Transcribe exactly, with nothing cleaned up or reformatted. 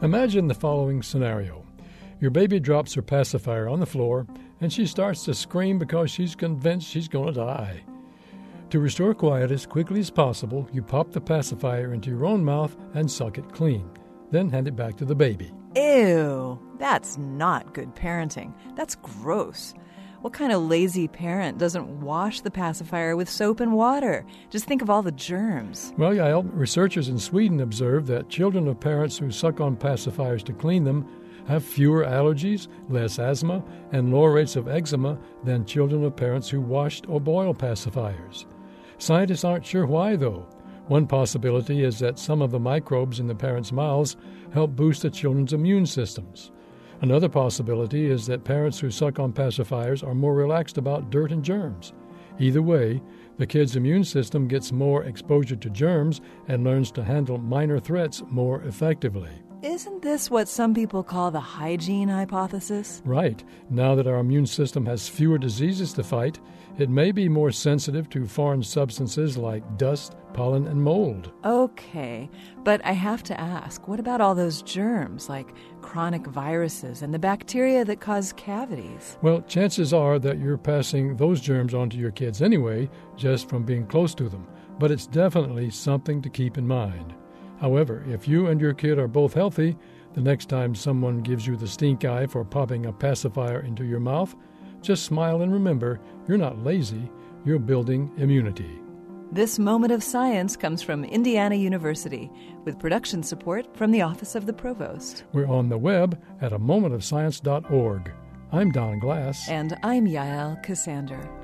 Imagine the following scenario. Your baby drops her pacifier on the floor, and she starts to scream because she's convinced she's going to die. To restore quiet as quickly as possible, you pop the pacifier into your own mouth and suck it clean. Then hand it back to the baby. Ew, that's not good parenting. That's gross. What kind of lazy parent doesn't wash the pacifier with soap and water? Just think of all the germs. Well, Yael, researchers in Sweden observed that children of parents who suck on pacifiers to clean them have fewer allergies, less asthma, and lower rates of eczema than children of parents who washed or boiled pacifiers. Scientists aren't sure why, though. One possibility is that some of the microbes in the parents' mouths help boost the children's immune systems. Another possibility is that parents who suck on pacifiers are more relaxed about dirt and germs. Either way, the kid's immune system gets more exposure to germs and learns to handle minor threats more effectively. Isn't this what some people call the hygiene hypothesis? Right. Now that our immune system has fewer diseases to fight, it may be more sensitive to foreign substances like dust, pollen, and mold. Okay, but I have to ask, what about all those germs like chronic viruses and the bacteria that cause cavities? Well, chances are that you're passing those germs on to your kids anyway, just from being close to them. But it's definitely something to keep in mind. However, if you and your kid are both healthy, the next time someone gives you the stink eye for popping a pacifier into your mouth, just smile and remember, you're not lazy, you're building immunity. This Moment of Science comes from Indiana University, with production support from the Office of the Provost. We're on the web at a moment of science dot org. I'm Don Glass. And I'm Yael Cassander.